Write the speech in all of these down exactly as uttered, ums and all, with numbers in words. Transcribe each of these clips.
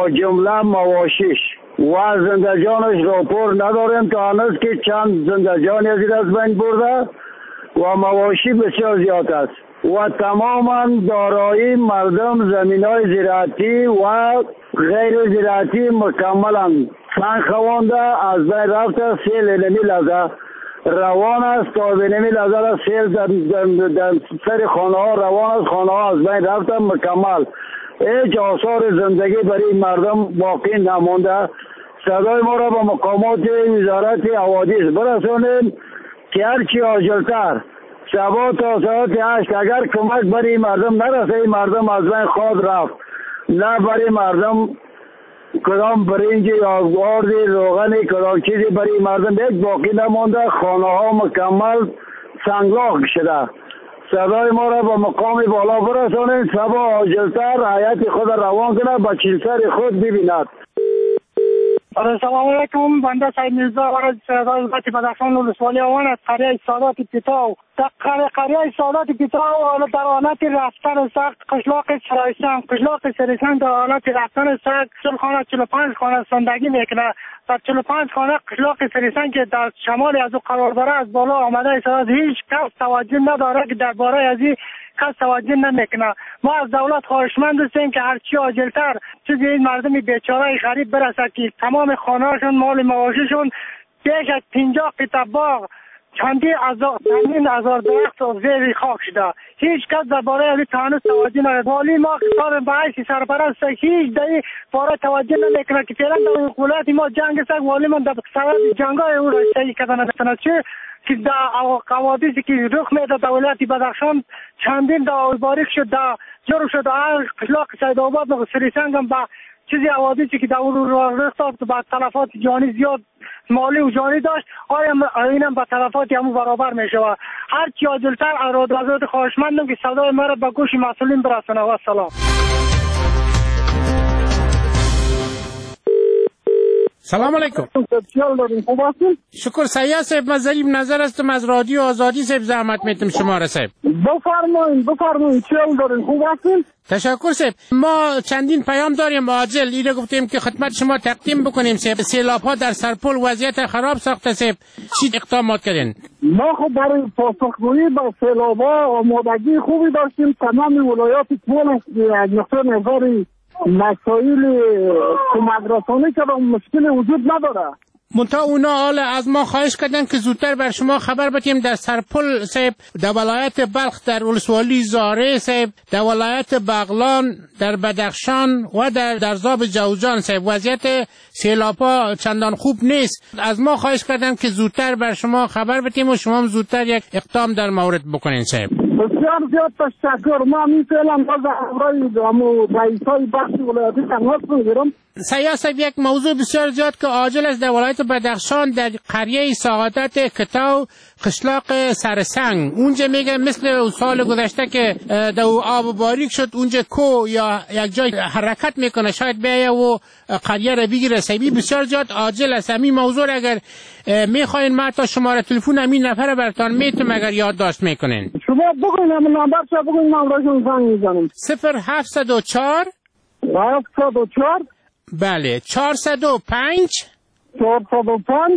با جمله مواشیش و زندگانش راپور نداریم تا هنوز که چند زندگانی از این از بین برده و مواشی بسیار زیاد است و تماما دارایی مردم زمینای زراعتی و غیر زراعتی مکملا سنگ خوانده از بین رفته. سیل علمی لحظه روان است تا بینمی لحظه سیل در, در, در سر خانه ها روان است، خانه ها از بین رفته مکمل، هیچ آثار زندگی برای مردم باقی نمانده. صدای ما را به مقامات وزارت حوادث برسانیم که هرچی عاجلتر شبا تا ساعت هشت اگر کمک برای مردم نرسه، مردم از بین خود رفت، نه برای مردم کدام برنج یا گارد روغن کدام چیزی برای مردم یک باقی نمانده. خانه ها مکمل سنگلاخ شده. صدای ما را به مقام بالا برسانید، شبا عاجلتر حیات خود روان کنه، به چیلسر خود ببیند. سلام علیکم، بنده سید میرزا وارد صدای وزارت بدخشان ولسوالی آوان از قریه سادات پیتاو. در قریه سادات پیتاو در حالت رفتن سخت قشلاق سرایسان قشلاق سرایسان در حالت رفتن سخت چهل خانه چهل و پنج خانه زندگی میکنه. در چهل و پنج خانه قشلاق سرایسان که در شمال از او قرار داره از بالا آمده است، هیچ کس توجه نداره که درباره از این کس توجه نمیکنه. ما از دولت خواهشمند هستیم که هرچی عاجلتر چیزی این مردم بیچاره غریب برسه که تمام خانه‌هاشون مال مواشیشون بیش از پنجاه قطعه باغ چندین هزار چندین هزار درخت زیر خاک شده. هیچ کس درباره از تانوس توجه نداره. والی ما خطاب به حیث سرپرست هیچ در باره توجه نمیکنه که فعلا در ولایت ما جنگ است. والی من در سبب جنگای او را شهید کردن چه که در حوادثی که رخ میده در ولایت بدخشان چندین دعوای باریک شد، در جرم شد، در قشلاق سیدآباد و سریسنگ هم با چیزی حوادثی که در او رخ داد با تلفات جانی زیاد مالی و جانی داشت، آیا اینم با تلفات همون برابر میشه. و هر چی عاجلتر ارادت خواهشمندم که صدای ما را به گوش مسئولین برسونه. و سلام. سلام علیکم. شکر سیاه صاحب، من ظریف نظر هستم از رادیو آزادی صاحب، زحمت میتم شما را صاحب. بفرمایید بفرمایید، چه دارین؟ خوب هستین؟ تشکر صاحب. ما چندین پیام داریم عاجل، اینو گفتیم که خدمت شما تقدیم بکنیم صاحب. سیلاب ها در سرپل وضعیت خراب ساخته صاحب، چی اقدامات کردین؟ ما خب برای پاسخگویی به سیلاب ها آمادگی خوبی داشتیم. تمام ولایات کل از نقطه نظر مسائل کمک رسانی که مشکل وجود نداره. منتها اونا حالا از ما خواهش کردن که زودتر بر شما خبر بدیم در سرپل صاحب، در ولایت بلخ، در ولسوالی زاره صاحب، در ولایت بغلان، در بدخشان و در درزاب جوزجان صاحب وضعیت سیلاب‌ها چندان خوب نیست. از ما خواهش کردن که زودتر بر شما خبر بدیم و شما هم زودتر یک اقدام در مورد بکنین صاحب. بسیار زیاد تشکر. ما می فعلا باز امرای امو رئیسای بخش ولایتی تماس میگیرم. سیاه صاحب، یک موضوع بسیار زیاد که عاجل است در ولایت بدخشان، در قریه سعادت کتاو قشلاق سرسنگ، اونجا میگه مثل سال گذشته که در آب باریک شد اونجا کو یا یک جای حرکت میکنه، شاید بیایه و قریه را بگیره. سیبی بسیار زیاد عاجل است. همین موضوع اگر میخواین ما تا شماره تلفن همین نفر براتون میتونم اگر یادداشت میکنین. شما بگوین همین نمبر شما بگوین، من راشون زنگ میزنم. صفر هفتصد و چهار هفتصد و چهار بله چهارصد و پنج چهارصد و پنج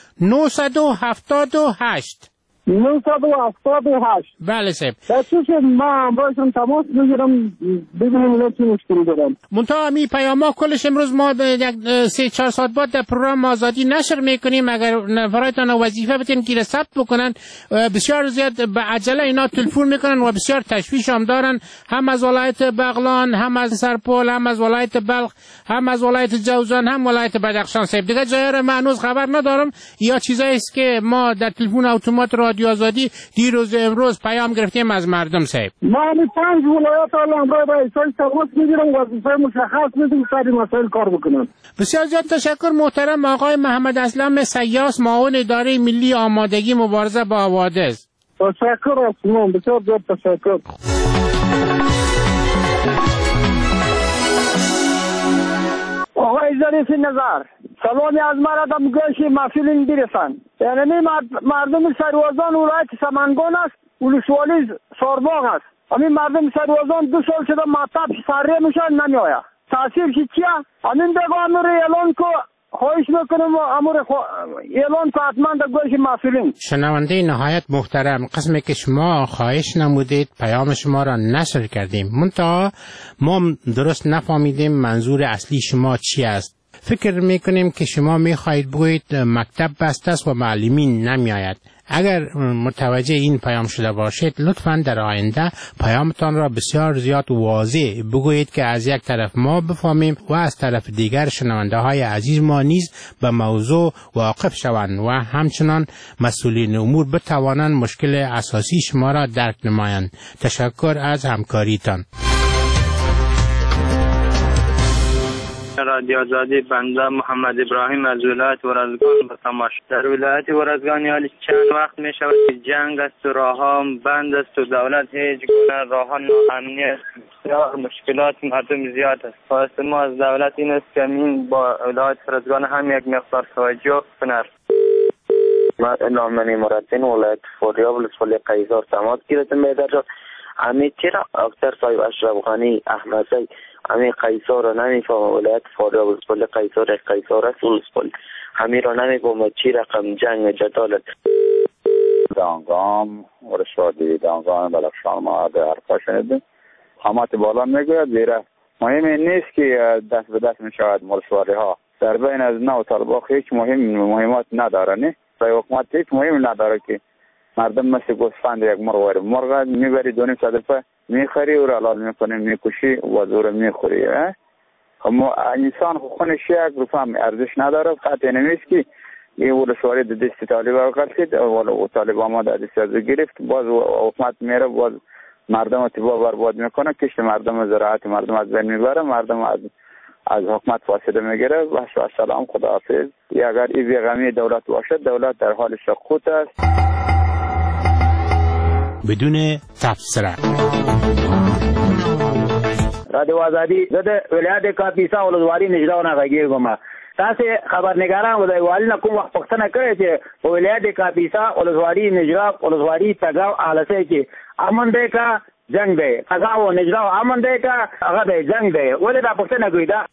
نهصد و هفتاد و هشت نهصد و هفتاد و هشت. بله صاحب. بچه که ما امروزشون تماس میگیرم ببینیم اینا چی مشکلی دارم. منتها می پیام ها کلش امروز ما یک سه چهار ساعت بعد در پروگرام آزادی نشر میکنیم. اگر نفرایتان وظیفه بتین که ثبت بکنن، بسیار زیاد به عجله اینا تلفن میکنن و بسیار تشویش هم دارن، هم از ولایت بغلان، هم از سرپل، هم از ولایت بلخ، هم از ولایت جوزجان، هم ولایت بدخشان صاحب. دیگه جای را من هنوز خبر ندارم، یا چیزایی است که ما در تلفن اتومات رادیو آزادی دیروز امروز پیام گرفتیم از مردم صاحب. ما همین پنج ولایت الان را رئیسای تماس میگیرم، وظیفه مشخص میدیم سر مسائل کار بکنن. بسیار زیاد تشکر محترم آقای محمد اسلم سیاس، معاون اداره ملی آمادگی مبارزه با حوادث. تشکر از شما، بسیار زیاد تشکر. آقای ظریف نظر، سلامی از مرد گوشی مسئولین برسند. یعنی مردم سروازان ولایت سمنگان است، ولسوالی سارباغ است. همین مردم سروازان دو سال شده مطب سریع میشن نمی آید. تاثیر چیه؟ همین دیگه امور اعلان کو خواهش میکنم امور خو... اعلان کو حتما در گوش مسئولین. شنونده نهایت محترم، قسمی که شما خواهش نمودید پیام شما را نشر کردیم، منتها ما درست نفهمیدیم منظور اصلی شما چی است. فکر میکنیم که شما میخواهید بگویید مکتب بسته است و معلمین نمیآید. اگر متوجه این پیام شده باشید لطفاً در آینده پیامتان را بسیار زیاد واضح بگویید که از یک طرف ما بفهمیم و از طرف دیگر شنونده های عزیز ما نیز به موضوع واقف شوند و همچنان مسئولین امور بتوانند مشکل اساسی شما را درک نمایند. تشکر از همکاریتان. رادیو آزادی، بنده محمد ابراهیم از ولایت ورزگان به تماش. در ولایت ورزگان حالی چند وقت می شود که جنگ است و راه‌ها بند است و دولت هیچ گونه راه ناامنی است. بسیار مشکلات مردم زیاد است. خواست ما از دولت این است که این با ولایت ورزگان هم یک مقدار توجه کند. من نامنی مرتین ولایت فاریاب ولسوالی قیصر تماس گرفتم می‌دارم. امی چرا اکثر صاحب اشرف غنی احمدی امی قیصر را نمیفهمه ولایت فاریاب ولسوالی قیصر قیصر است ولسوالی همین را نمیفهمه چی رقم جنگ جدال است. دانگام ولسوالی دانگام بلخشان ما به حرفا شنیدیم. حمات بالا میگوید زیرا مهم نیست که دست به دست میشود ولسوالی ها در بین از نو طالبا هیچ مهم مهمات نداره. نه برای حکومت هیچ مهم نداره که مردم مثل گوسفند یک مرغ وارد مرغ میبری دونیم صدفه میخری و را حلال میکنی میکشی و زور میخوری. اما انسان خونش یک رفهم ارزش نداره. قطع نمیست که این ولسوالی در دست طالبا قرصید و طالبا ما در دست از گرفت باز حکومت میره باز مردم تبا برباد میکنه کشت مردم زراعت مردم از بین میبره مردم از از حکومت فاصله میگیره. و سلام خداحافظ. اگر این بیغمی دولت باشد دولت در حال سقوط است. بدون تفسیر. رادیو آزادی زده ولایت کاپیسا ولسوالی نجراونه غږیږم. تاسو خبرنګاران ولای والی نه کوم وخت پښتنه کړی چې په ولایت کاپیسا ولسوالی نجرا ولسوالی تګاو آلسه کې امن دی کا جنگ دی تګاو نجرا امن دی کا هغه دی جنگ دی ولې دا پښتنه کوي دا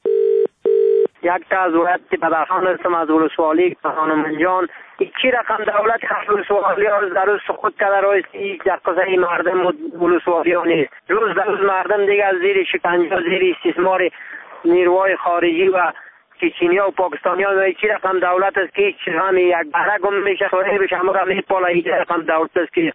یک تا از ولایت که بدرخان هستم از ولسوالی خانم جان چی رقم دولت هست ولسوالی ها روز در روز سقوط کرده روز یک قضای مردم ولسوالی ها نیست. روز در روز مردم دیگه از زیر شکنجه زیر استثمار نیروهای خارجی و چینی ها و پاکستانی ها چی رقم دولت است که هیچ همه یک بهره گم میشه خواهی بشه همه را میپاله هیچ رقم دولت است که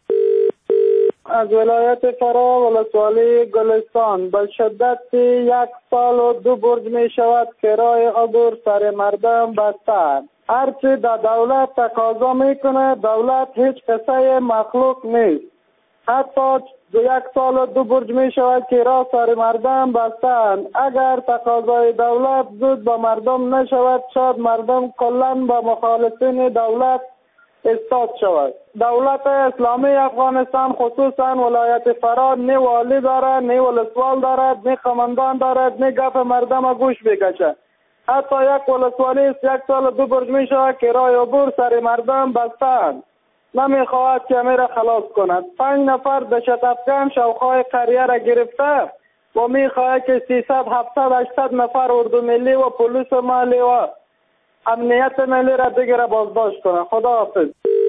از ولایت فرا ولسوالی گلستان به شدت یک سال و دو برج می شود کرای عبور سر مردم بسته. هرچی در دولت تقاضا میکنه دولت هیچ قصه مخلوق نیست. حتی دو یک سال و دو برج می شود کرای سر مردم بسته. اگر تقاضای دولت زود به مردم نشود شاید مردم کلن به مخالفین دولت استاد شود. دولت اسلامی افغانستان خصوصا ولایت فرا نه والی دارد نه ولسوال دارد نه قماندان دارد نه گپ مردم گوش بکشه. حتی یک ولسوالی است یک سال دو برج می شود کرای عبور سر مردم بستند نمیخواهد که میره خلاص کند. پنج نفر دشت افغان شوخای قریه را گرفته و میخواهد که سیصد هفتصد هشتصد نفر اردو ملی و پلیس مالی و امنیت ملی را دیگر بازداشت کنه. خداحافظ.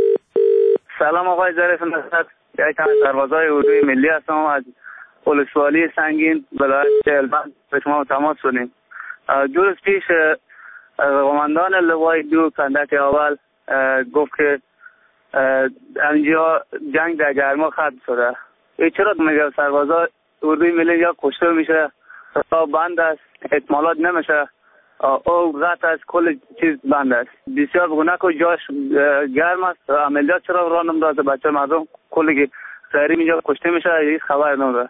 سلام آقای ظریف نصرت، یک از سربازای اردوی ملی هستم از ولسوالی سنگین ولایت هلمند به شما تماس شدیم. دو روز پیش قماندان لوای دو کندک اول گفت که اینجا جنگ در گرما ختم شده. ای چرا میگه سربازای اردوی ملی یا کشته میشه تا بند است احتمالات نمیشه او قطع از کل چیز بند است. بسیار بگونه که جاش گرم است عملیات چرا راه نمیدازه بچه مردم کلی که سری اینجا کشته میشه هیچ خبر نمیده.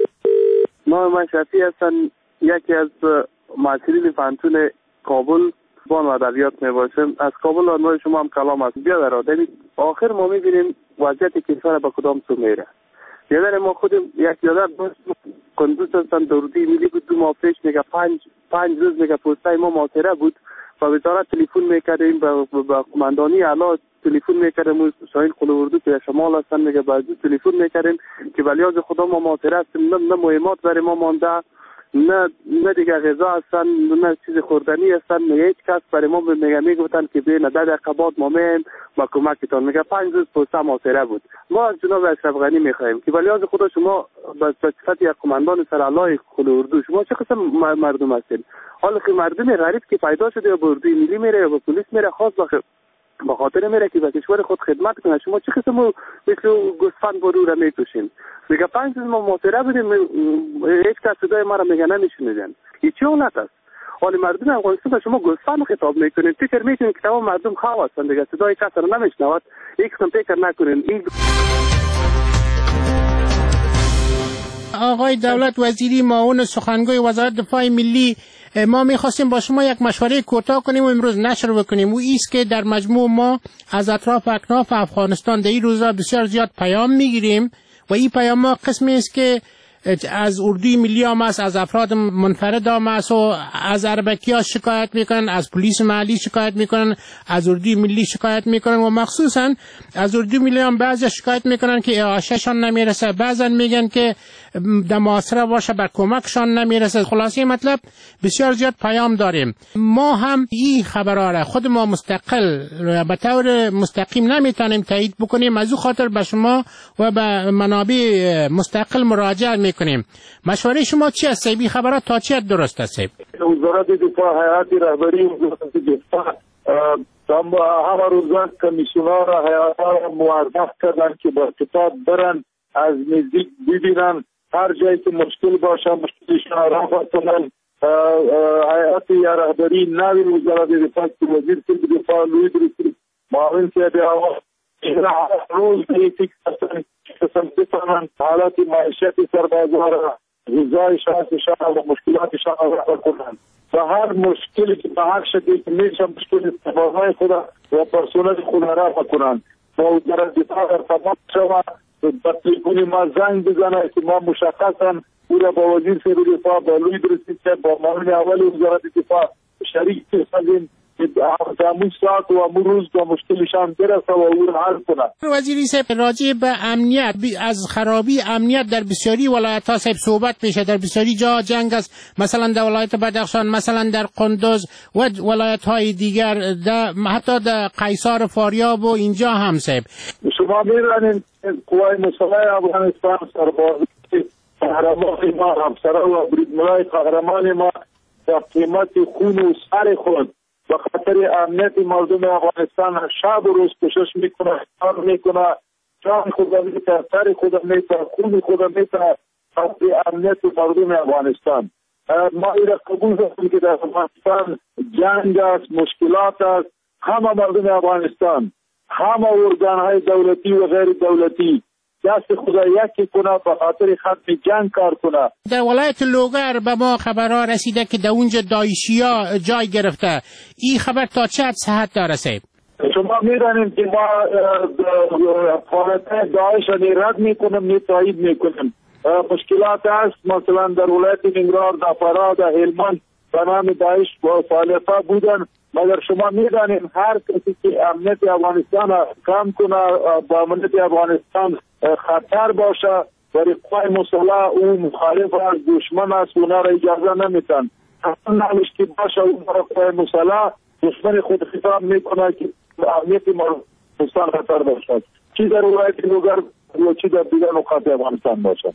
ما من شفی هستن یکی از مسئولین فنتون کابل بان و ادبیات میباشم. از کابل آنوای شما هم کلام است. بیا در آدمی آخر ما میبینیم وضعیت کشور به کدام سو میره. یادر ما خودم یک یادر کندوز هستن دردی ملی بود دو ماه پیش میگه پنج پنج روز میگه پوستای ما ماسره بود و وزارت تلفن میکردیم به قماندانی اعلی تلفن میکردیم شاهین قلوردو که شمال هستن میگه بعضی تلفن میکردیم که ولیاز خدا ما ماسره هستیم نه مهمات برای ما مانده نه نه دیگه غذا هستن، نه چیز خوردنی هستن، نه هیچ کس برای ما میگه میگفتن که بین ده دقیقه بعد ما میم ما کمکتان. میگه پنج روز پوسته محاصره بود. ما از جناب اشرف غنی میخوایم که ولی از خدا شما به صفت یک کماندان سرالای خل اردو شما چه قسم مردم هستین؟ حالا که مردم غریب که پیدا شده یا به اردوی ملی میره یا به پلیس میره خاص باشه با خاطر میره که به کشور خود خدمت کنه، شما چه قسم مثل گوسفند برو را میکشین؟ میگه پنج روز ما محاصره بودیم، هیچ کس صدای ما را میگه نمیشنیدن. این چه حالت است؟ حالا مردم افغانستان به شما گوسفند خطاب میکنین، فکر میکنین که تمام مردم خواه هستن دیگه، صدای کس را نمیشنود. یک قسم فکر نکنین. این آقای دولت وزیری معاون سخنگوی وزارت دفاع ملی، ما میخواستیم با شما یک مشوره کوتاه کنیم و امروز نشر بکنیم. او ایست که در مجموع ما از اطراف اکناف افغانستان در این روزا بسیار زیاد پیام میگیریم و این پیام ها قسمی است که از اردوی ملی هم است، از افراد منفرد هم است و از اربکی ها شکایت میکنن، از پلیس محلی شکایت میکنن، از اردوی ملی شکایت میکنن و مخصوصا از اردوی ملی هم بعضی شکایت میکنن که اعاشهشان نمیرسه، بعضا میگن که در محاصره باشه بر کمکشان نمیرسه. خلاصه مطلب بسیار زیاد پیام داریم. ما هم این خبرها را خود ما مستقل به طور مستقیم نمیتونیم تایید بکنیم، از او خاطر به شما و به منابع مستقل مراجعه میکنیم. مشوره شما چی است؟ این خبرات تا چی درست است؟ وزارت دفاع هیئت رهبری وزارت دفاع همه روزان کمیسیونر هیئت را موظف کردن که با کتاب برن از نزدیک ببینن، هر جایی که مشکل باشه مشکلشان رفع کنن. هیئت رهبری نوی وزارت دفاع که وزیر دفاع لوی درستی معاون صاحب هوا روز دیگه کسان کسان بتوانند حالات معیشت سربازان را غذای شخصشان و مشکلاتشان را رفع کنند و هر مشکلی که به هر شکلی که میشه مشکل سربازان خود و پرسنل خود را رفع کنند. با وزارت دفاع ارتباط شود با تلفن ما زنگ بزنه که ما مشخصا او را با وزیر صاحب دفاع با لوی درستی صاحب با معاون اول وزارت دفاع شریک سازیم که همون ساعت و همون روز با مشکلشان برسه و او را حل کنه. وزیری صاحب راجع به امنیت، از خرابی امنیت در بسیاری ولایت ها صاحب صحبت میشه، در بسیاری جا جنگ است، مثلا در ولایت بدخشان، مثلا در قندوز و ولایت های دیگر، در حتی در قیصار فاریاب و اینجا هم صاحب. شما میرانید قوای مسلح افغانستان سرباز قهرمان ما همسره و بریدملای قهرمان ما در قیمت خون و سر خود به خاطر امنیت مردم افغانستان شب و روز کوشش میکنه، کار میکنه، جان خود میتونه، سر خود میتونه، خون خود میتونه خاطر امنیت مردم افغانستان. ما ایره قبول داریم که در افغانستان جنگ است، مشکلات است. همه مردم افغانستان، همه ارگان های دولتی و غیر دولتی دست خدا یکی کنه به خاطر ختم جنگ کار کنه. در ولایت لوگر به ما خبرها رسیده که در اونجا داعشیا جای گرفته. این خبر تا چه حد صحت داره صاحب؟ شما میدانید که ما فعالیت داعش را رد میکنیم، می تایید میکنیم. مشکلات است، مثلا در ولایت ننگرهار، در فراه، در هلمند به نام داعش فعالیت بودن، مگر شما میدانید هر کسی که امنیت افغانستان کم کنه، با امنیت افغانستان خطر باشه، برای قوای مسلح او مخالف است، دشمن است، اونا را اجازه نمیتن. اصلا نمیشه که باشه اون را قوای مسلح دشمن خود خطاب میکنه که امنیت افغانستان خطر باشد، چی در ولایت لوگر و چی در دیگر نقاط افغانستان باشد.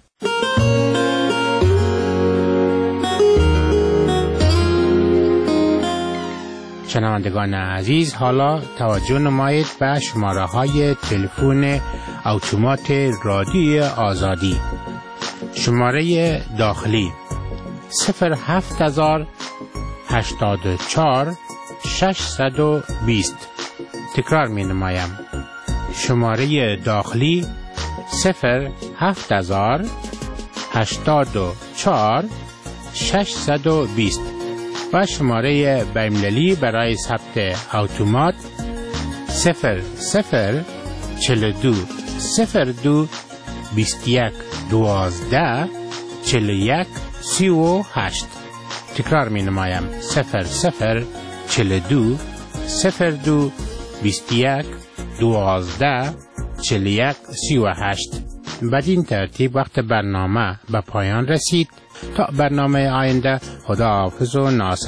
شنوندگان عزیز، حالا توجه نمایید به شماره های تلفن اتومات رادیو آزادی. شماره داخلی صفر هفت هزار هشتاد و چهار ششصد و بیست. تکرار می نمایم. شماره داخلی صفر هفت هزار هشتاد و چهار ششصد و بیست و شماره بین‌المللی برای ثبت اتومات صفر صفر چهل و دو صفر دو بیست و یک دوازده چهل و یک سی و هشت. تکرار می نمایم. صفر صفر چهل و دو صفر دو بیست و یک دوازده چهل و یک سی و هشت. بدین ترتیب وقت برنامه به پایان رسید. تا برنامه آینده، خداحافظ و ناصر.